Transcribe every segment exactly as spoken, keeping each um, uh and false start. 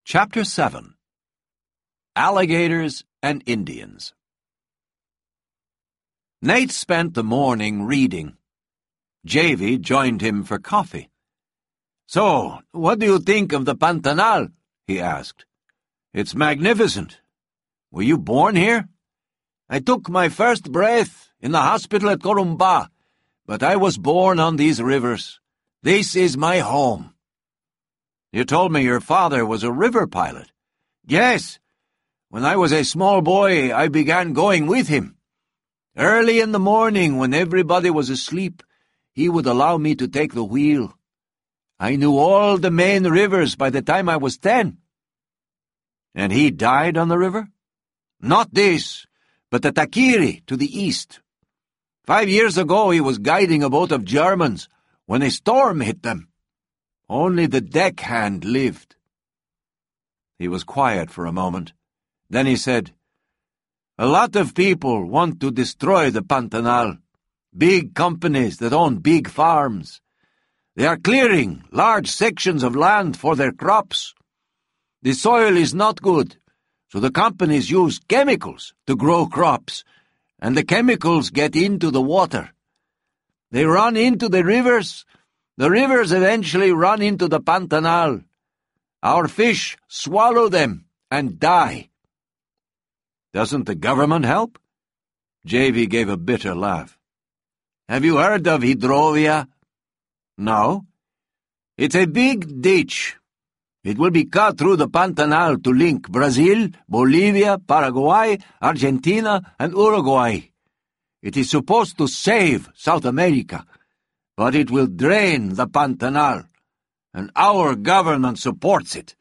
Chapter seven. Alligators and Indians. Nate spent the morning reading. Javy joined him for coffee. "So, what do you think of the Pantanal?" he asked. "It's magnificent. Were you born here?" "I took my first breath in the hospital at Corumba, but I was born on these rivers. This is my home." "You told me your father was a river pilot." "Yes. When I was a small boy, I began going with him. Early in the morning, when everybody was asleep, he would allow me to take the wheel. I knew all the main rivers by the time I was ten." "And he died on the river?" "Not this, but the Takiri to the east. Five years ago he was guiding a boat of Germans when a storm hit them. Only the deckhand lived." He was quiet for a moment. Then he said, "A lot of people want to destroy the Pantanal. Big companies that own big farms. They are clearing large sections of land for their crops. The soil is not good, so the companies use chemicals to grow crops, and the chemicals get into the water. They run into the rivers. The rivers eventually run into the Pantanal. Our fish swallow them and die." "Doesn't the government help?" Javy gave a bitter laugh. "Have you heard of Hidrovia?" "No." "It's a big ditch. It will be cut through the Pantanal to link Brazil, Bolivia, Paraguay, Argentina, and Uruguay. It is supposed to save South America, but it will drain the Pantanal, and our government supports it."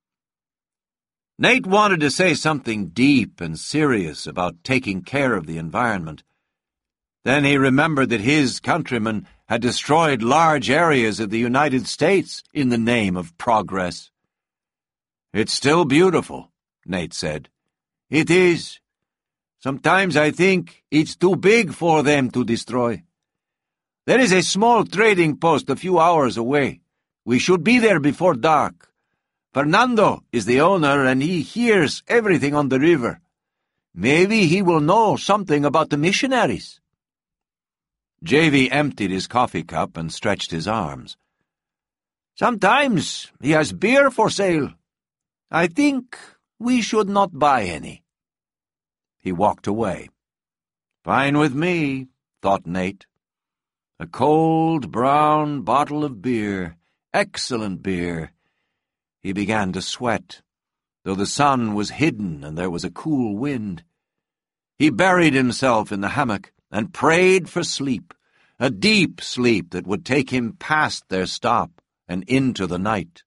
Nate wanted to say something deep and serious about taking care of the environment. Then he remembered that his countrymen had destroyed large areas of the United States in the name of progress. "It's still beautiful," Nate said. "It is. Sometimes I think it's too big for them to destroy. There is a small trading post a few hours away. We should be there before dark. Fernando is the owner, and he hears everything on the river. Maybe he will know something about the missionaries." Javy emptied his coffee cup and stretched his arms. "Sometimes he has beer for sale. I think we should not buy any." He walked away. "Fine with me," thought Nate. A cold, brown bottle of beer, excellent beer. He began to sweat, though the sun was hidden and there was a cool wind. He buried himself in the hammock and prayed for sleep, a deep sleep that would take him past their stop and into the night.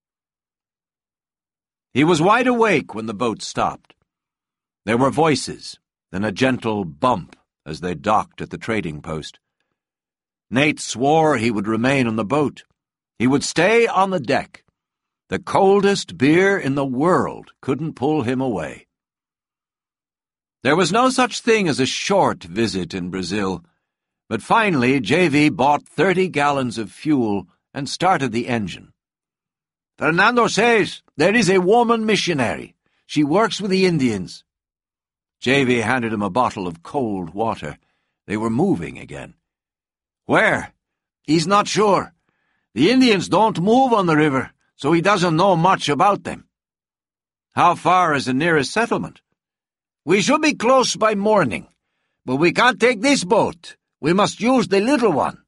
He was wide awake when the boat stopped. There were voices, then a gentle bump as they docked at the trading post. Nate swore he would remain on the boat. He would stay on the deck. The coldest beer in the world couldn't pull him away. There was no such thing as a short visit in Brazil, but finally Javy bought thirty gallons of fuel and started the engine. "Fernando says there is a woman missionary. She works with the Indians." Javy handed him a bottle of cold water. They were moving again. "Where?" "He's not sure. The Indians don't move on the river, so he doesn't know much about them." "How far is the nearest settlement?" "We should be close by morning, but we can't take this boat. We must use the little one."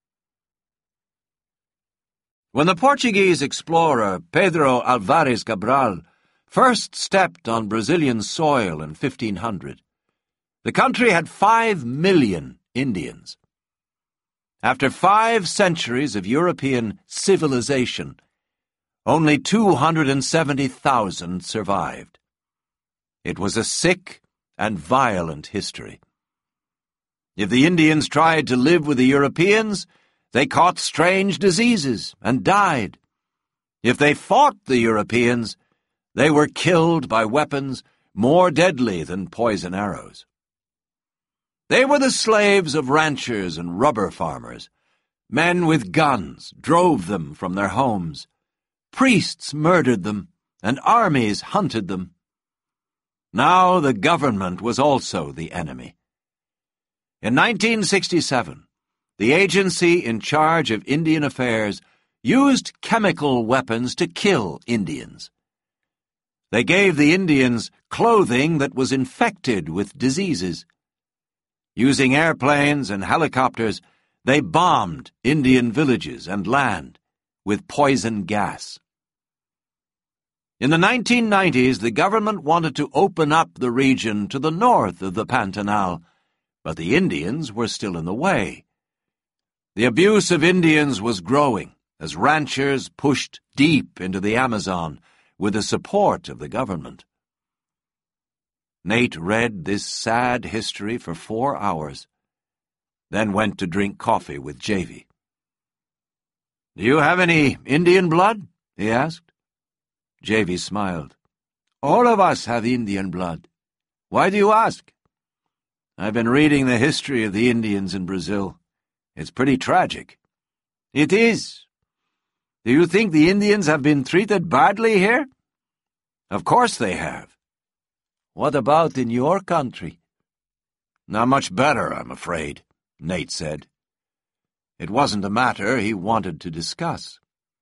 When the Portuguese explorer Pedro Alvares Cabral first stepped on Brazilian soil in fifteen hundred, the country had five million Indians. After five centuries of European civilization, only two hundred seventy thousand survived. It was a sick and violent history. If the Indians tried to live with the Europeans, they caught strange diseases and died. If they fought the Europeans, they were killed by weapons more deadly than poison arrows. They were the slaves of ranchers and rubber farmers. Men with guns drove them from their homes. Priests murdered them, and armies hunted them. Now the government was also the enemy. In nineteen sixty-seven, the agency in charge of Indian affairs used chemical weapons to kill Indians. They gave the Indians clothing that was infected with diseases. Using airplanes and helicopters, they bombed Indian villages and land with poison gas. In the nineteen nineties, the government wanted to open up the region to the north of the Pantanal, but the Indians were still in the way. The abuse of Indians was growing as ranchers pushed deep into the Amazon with the support of the government. Nate read this sad history for four hours, then went to drink coffee with Javy. "Do you have any Indian blood?" he asked. Javy smiled. "All of us have Indian blood. Why do you ask?" "I've been reading the history of the Indians in Brazil. It's pretty tragic." "It is. Do you think the Indians have been treated badly here?" "Of course they have." "What about in your country?" "Not much better, I'm afraid," Nate said. It wasn't a matter he wanted to discuss.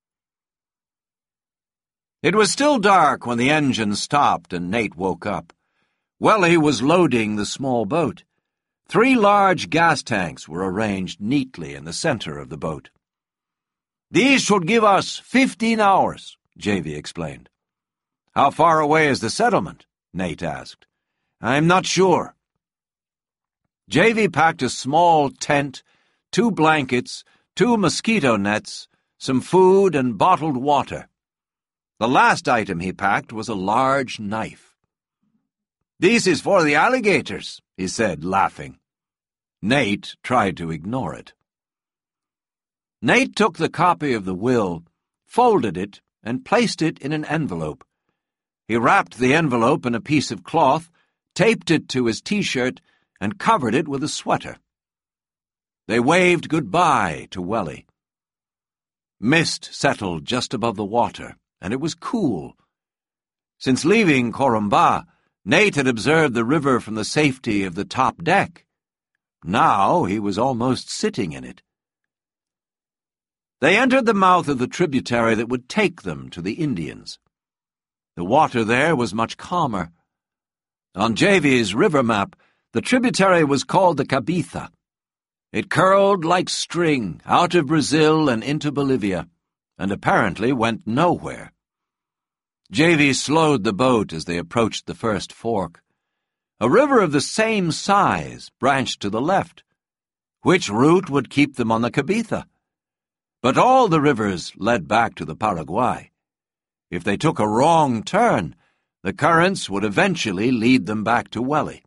It was still dark when the engine stopped and Nate woke up. Welly was loading the small boat. Three large gas tanks were arranged neatly in the center of the boat. "These should give us fifteen hours, Javy explained. "How far away is the settlement?" Nate asked. "I'm not sure." Javy packed a small tent, two blankets, two mosquito nets, some food, and bottled water. The last item he packed was a large knife. "This is for the alligators," he said, laughing. Nate tried to ignore it. Nate took the copy of the will, folded it, and placed it in an envelope. He wrapped the envelope in a piece of cloth, taped it to his T-shirt, and covered it with a sweater. They waved goodbye to Welly. Mist settled just above the water, and it was cool. Since leaving Corumba, Nate had observed the river from the safety of the top deck. Now he was almost sitting in it. They entered the mouth of the tributary that would take them to the Indians. The water there was much calmer. On Javy's river map, the tributary was called the Cabitha. It curled like string out of Brazil and into Bolivia, and apparently went nowhere. Javy slowed the boat as they approached the first fork. A river of the same size branched to the left. Which route would keep them on the Cabitha? But all the rivers led back to the Paraguay. If they took a wrong turn, the currents would eventually lead them back to Welly.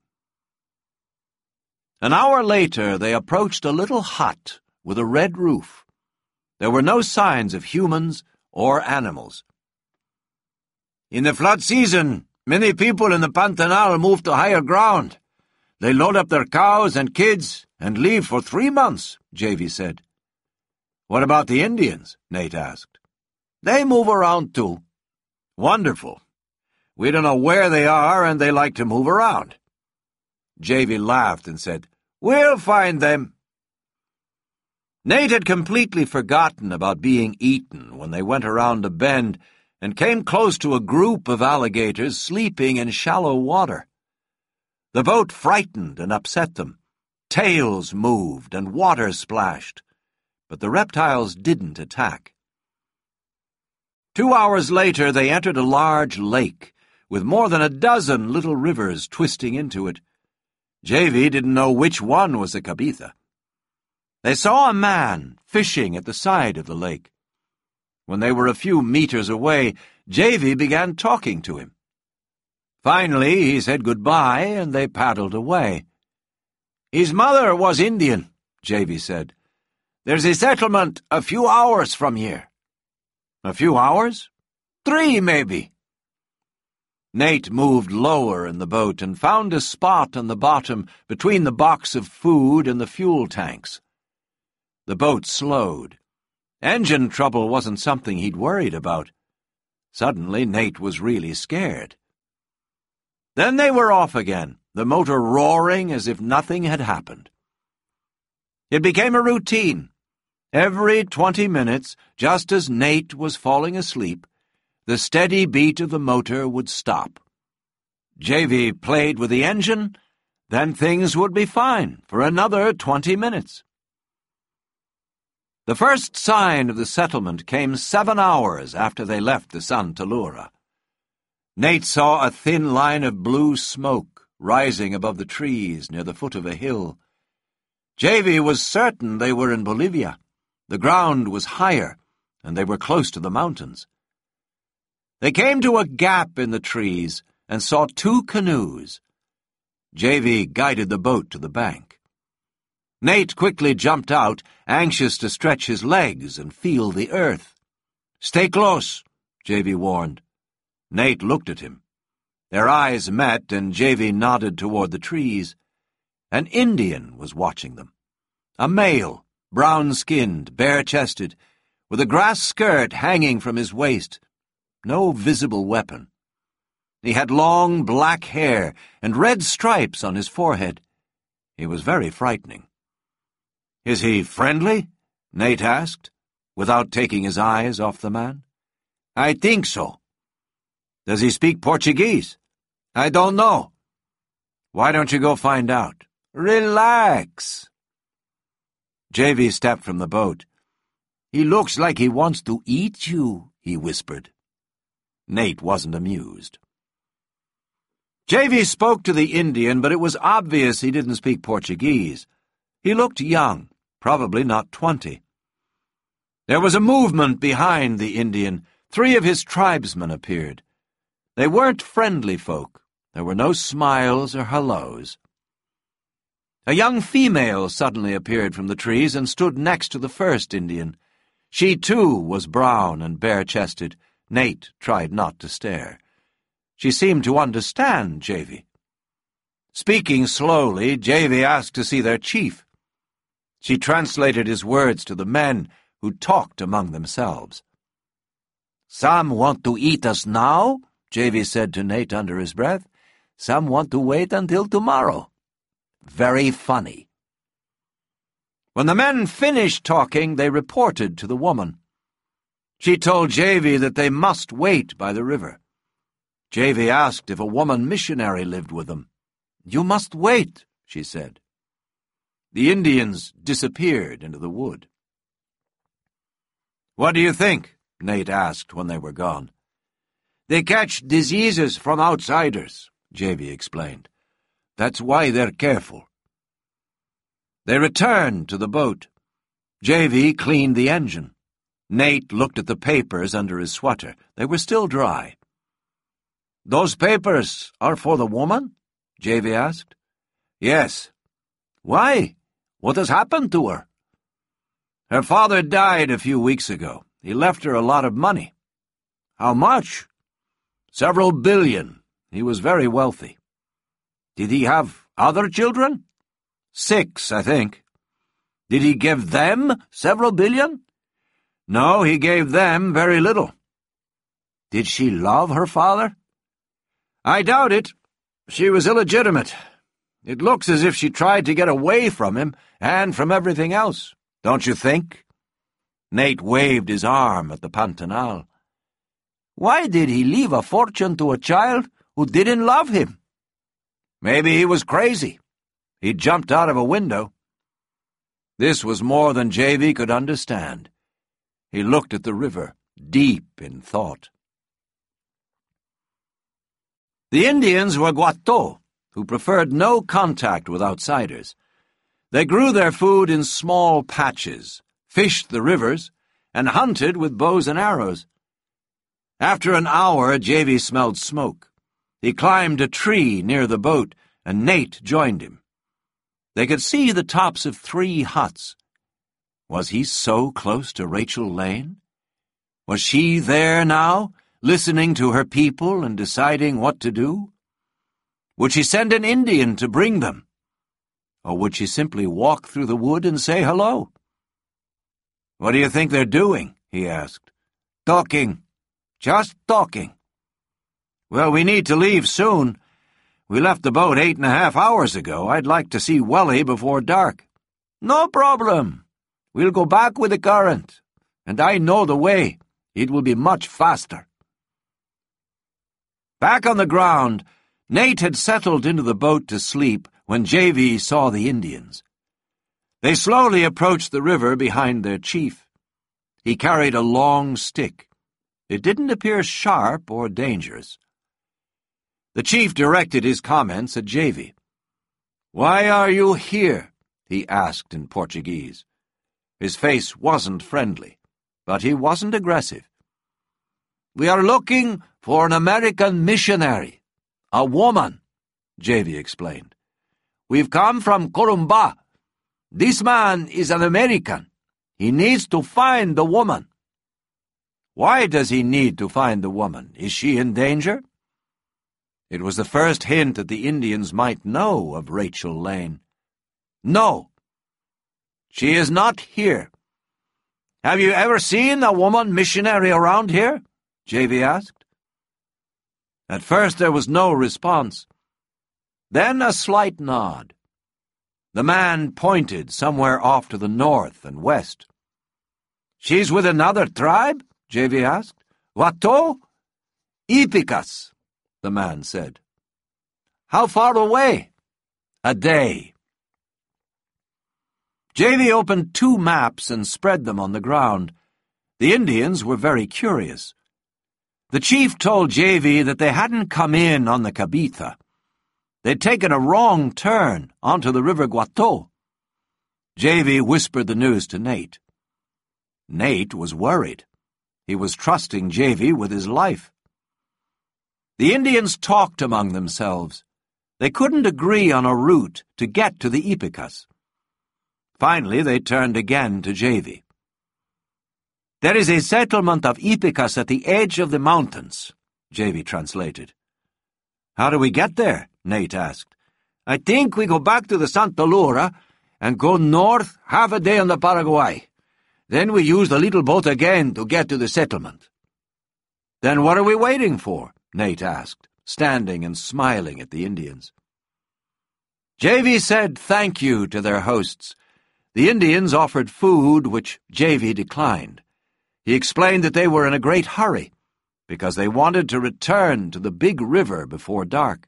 An hour later, they approached a little hut with a red roof. There were no signs of humans or animals. "In the flood season, many people in the Pantanal move to higher ground. They load up their cows and kids and leave for three months, Javy said. "What about the Indians?" Nate asked. "They move around too." "Wonderful. We don't know where they are, and they like to move around." Javy laughed and said, "We'll find them." Nate had completely forgotten about being eaten when they went around a bend and came close to a group of alligators sleeping in shallow water. The boat frightened and upset them. Tails moved and water splashed, but the reptiles didn't attack. Two hours later, they entered a large lake with more than a dozen little rivers twisting into it. Javy didn't know which one was the Cabitha. They saw a man fishing at the side of the lake. When they were a few meters away, Javy began talking to him. Finally, he said goodbye, and they paddled away. "His mother was Indian," Javy said. "There's a settlement a few hours from here." "A few hours?" "Three, maybe." Nate moved lower in the boat and found a spot on the bottom between the box of food and the fuel tanks. The boat slowed. Engine trouble wasn't something he'd worried about. Suddenly, Nate was really scared. Then they were off again, the motor roaring as if nothing had happened. It became a routine. Every twenty minutes, just as Nate was falling asleep, the steady beat of the motor would stop. J V played with the engine, then things would be fine for another twenty minutes. The first sign of the settlement came seven hours after they left the Santa Lura. Nate saw a thin line of blue smoke rising above the trees near the foot of a hill. J V was certain they were in Bolivia. The ground was higher, and they were close to the mountains. They came to a gap in the trees and saw two canoes. J V guided the boat to the bank. Nate quickly jumped out, anxious to stretch his legs and feel the earth. "Stay close," J V warned. Nate looked at him. Their eyes met, and J V nodded toward the trees. An Indian was watching them. A male, brown-skinned, bare-chested, with a grass skirt hanging from his waist. No visible weapon. He had long black hair and red stripes on his forehead. He was very frightening. "Is he friendly?" Nate asked, without taking his eyes off the man. "I think so." "Does he speak Portuguese?" "I don't know." "Why don't you go find out?" "Relax." J V stepped from the boat. "He looks like he wants to eat you," he whispered. Nate wasn't amused. J V spoke to the Indian, but it was obvious he didn't speak Portuguese. He looked young, probably not twenty. There was a movement behind the Indian. Three of his tribesmen appeared. They weren't friendly folk. There were no smiles or hellos. A young female suddenly appeared from the trees and stood next to the first Indian. She, too, was brown and bare-chested. Nate tried not to stare. She seemed to understand J V. Speaking slowly, J V asked to see their chief. She translated his words to the men, who talked among themselves. "Some want to eat us now," J V said to Nate under his breath. "Some want to wait until tomorrow." Very funny. When the men finished talking, they reported to the woman. She told J V that they must wait by the river. J V asked if a woman missionary lived with them. "You must wait," she said. The Indians disappeared into the wood. "What do you think?" Nate asked when they were gone. "They catch diseases from outsiders," J V explained. "That's why they're careful." They returned to the boat. J V cleaned the engine. Nate looked at the papers under his sweater. They were still dry. "Those papers are for the woman?" J V asked. "Yes." "Why? What has happened to her?" "Her father died a few weeks ago. He left her a lot of money." "How much?" "Several billion. He was very wealthy." "Did he have other children?" "Six, I think." "Did he give them several billion?" "No, he gave them very little." "Did she love her father?" "I doubt it. She was illegitimate. It looks as if she tried to get away from him and from everything else. Don't you think?" Nate waved his arm at the Pantanal. "Why did he leave a fortune to a child who didn't love him?" "Maybe he was crazy. He jumped out of a window." This was more than J V could understand. He looked at the river, deep in thought. The Indians were Guato, who preferred no contact with outsiders. They grew their food in small patches, fished the rivers, and hunted with bows and arrows. After an hour, J V smelled smoke. He climbed a tree near the boat, and Nate joined him. They could see the tops of three huts. Was he so close to Rachel Lane? Was she there now, listening to her people and deciding what to do? Would she send an Indian to bring them? Or would she simply walk through the wood and say hello? "What do you think they're doing?" he asked. "Talking," Just talking. Well, we need to leave soon. We left the boat eight and a half hours ago. I'd like to see Welly before dark. No problem. We'll go back with the current, and I know the way. It will be much faster. Back on the ground, Nate had settled into the boat to sleep when J V saw the Indians. They slowly approached the river behind their chief. He carried a long stick. It didn't appear sharp or dangerous. The chief directed his comments at J V. "Why are you here?" he asked in Portuguese. His face wasn't friendly, but he wasn't aggressive. "We are looking for an American missionary, a woman," J V explained. "We've come from Corumbá. This man is an American. He needs to find the woman." "Why does he need to find the woman? Is she in danger?" It was the first hint that the Indians might know of Rachel Lane. "No. She is not here." "Have you ever seen a woman missionary around here?" J V asked. At first there was no response. Then a slight nod. The man pointed somewhere off to the north and west. "She's with another tribe?" J V asked. "Wato?" "Ipicas," the man said. "How far away?" "A day." J V opened two maps and spread them on the ground. The Indians were very curious. The chief told J V that they hadn't come in on the Cabita. They'd taken a wrong turn onto the River Guato. J V whispered the news to Nate. Nate was worried. He was trusting J V with his life. The Indians talked among themselves. They couldn't agree on a route to get to the Ipicas. Finally, they turned again to J V. "There is a settlement of Ipicas at the edge of the mountains," J V translated. "How do we get there?" Nate asked. "I think we go back to the Santa Laura and go north half a day on the Paraguay. Then we use the little boat again to get to the settlement." "Then what are we waiting for?" Nate asked, standing and smiling at the Indians. J V said thank you to their hosts. The Indians offered food, which J V declined. He explained that they were in a great hurry, because they wanted to return to the big river before dark.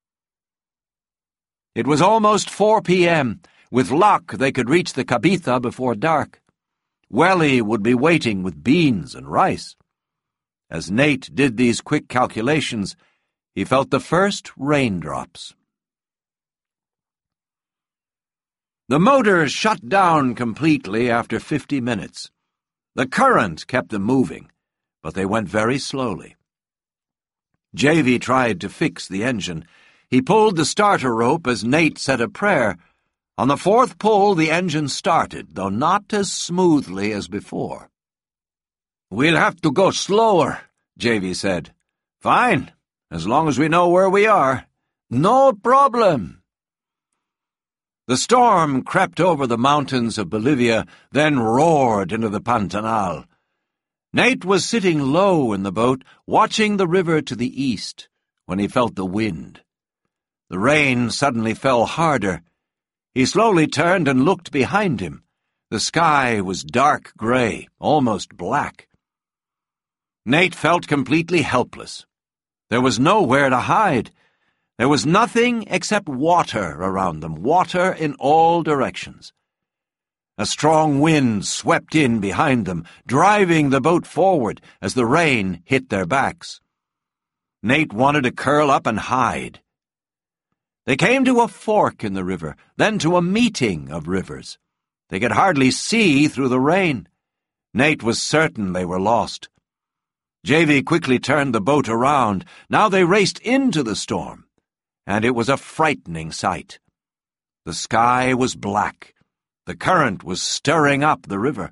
It was almost four p m With luck, they could reach the Cabita before dark. Welly would be waiting with beans and rice. As Nate did these quick calculations, he felt the first raindrops. The motor shut down completely after fifty minutes. The current kept them moving, but they went very slowly. J V tried to fix the engine. He pulled the starter rope as Nate said a prayer. On the fourth pull, the engine started, though not as smoothly as before. "We'll have to go slower," J V said. "Fine, as long as we know where we are." "No problem." The storm crept over the mountains of Bolivia, then roared into the Pantanal. Nate was sitting low in the boat, watching the river to the east, when he felt the wind. The rain suddenly fell harder. He slowly turned and looked behind him. The sky was dark gray, almost black. Nate felt completely helpless. There was nowhere to hide. There was nothing except water around them, water in all directions. A strong wind swept in behind them, driving the boat forward as the rain hit their backs. Nate wanted to curl up and hide. They came to a fork in the river, then to a meeting of rivers. They could hardly see through the rain. Nate was certain they were lost. J V quickly turned the boat around. Now they raced into the storm, and it was a frightening sight. The sky was black. The current was stirring up the river.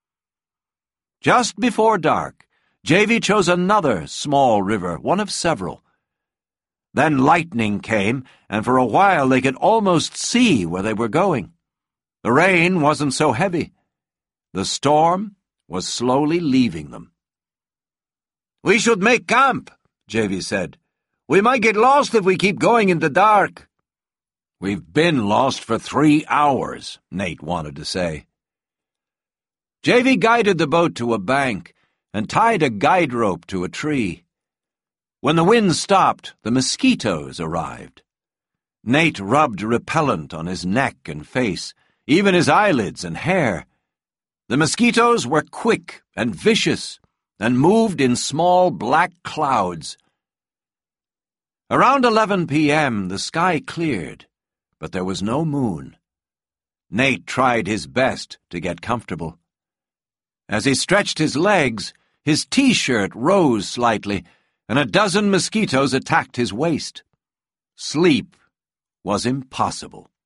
Just before dark, J V chose another small river, one of several. Then lightning came, and for a while they could almost see where they were going. The rain wasn't so heavy. The storm was slowly leaving them. "We should make camp," Javy said. "We might get lost if we keep going in the dark." "We've been lost for three hours," Nate wanted to say. Javy guided the boat to a bank and tied a guide rope to a tree. When the wind stopped, the mosquitoes arrived. Nate rubbed repellent on his neck and face, even his eyelids and hair. The mosquitoes were quick and vicious and moved in small black clouds. Around eleven p.m. the sky cleared, but there was no moon. Nate tried his best to get comfortable. As he stretched his legs, his T-shirt rose slightly, and a dozen mosquitoes attacked his waist. Sleep was impossible.